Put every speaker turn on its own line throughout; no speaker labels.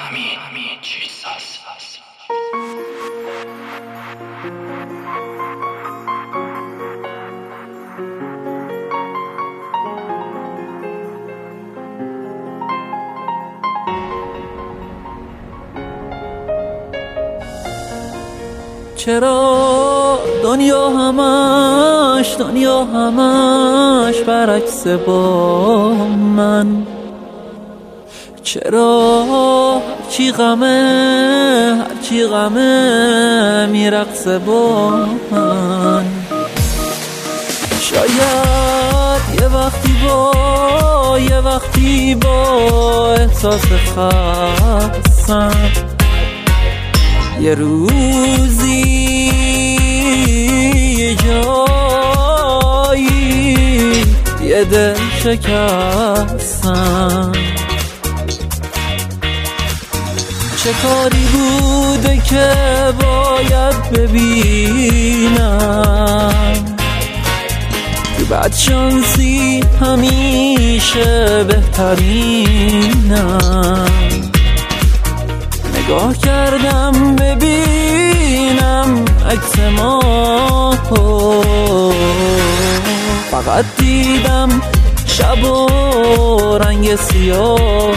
همین چیز هست.
چرا دنیا همش برعکس با من؟ چرا هرچی غمه میرقصه با من؟ شاید یه وقتی با احساس خستم، یه روزی یه جایی یه دل شکستم. چه کاری بوده که باید ببینم؟ تو بدشانسی همیشه بهترینم. نگاه کردم ببینم عکس ما، فقط دیدم شب و رنگ سیاه،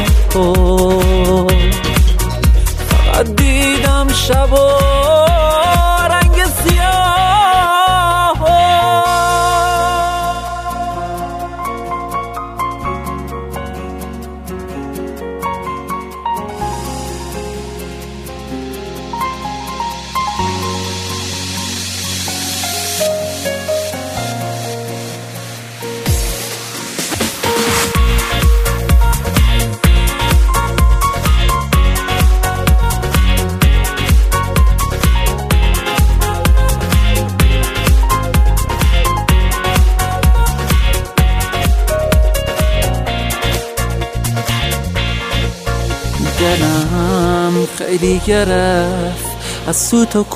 فقط دیدم شب و رنگ سیاه. دلم خیلی گرفت از سوت و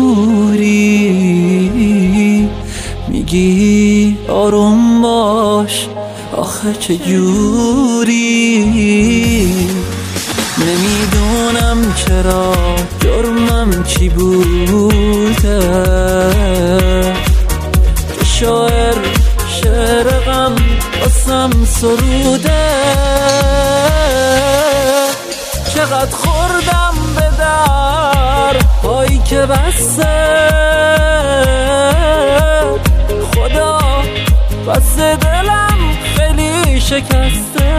کوری، میگی آروم باش آخه چجوری؟ نمیدونم چرا جرمم چی بوده که شعر غم واسم سروده. چقدر خوردم به در پایی که بسته، خدا بس دلم خیلی شکسته.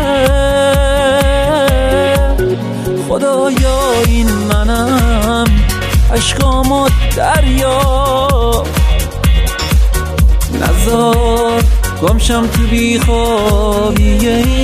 خدایا این منم عشقامو دریا، نذار گمشم تو بیخوابی